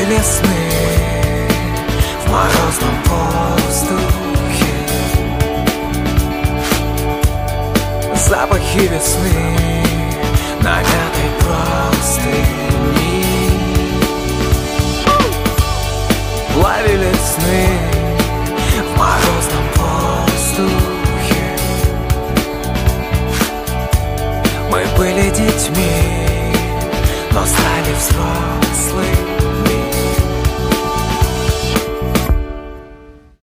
Были сны в морозном воздухе, запахи весны на мятой простыни. Ловили сны в морозном воздухе. Мы были детьми, но стали взрослыми.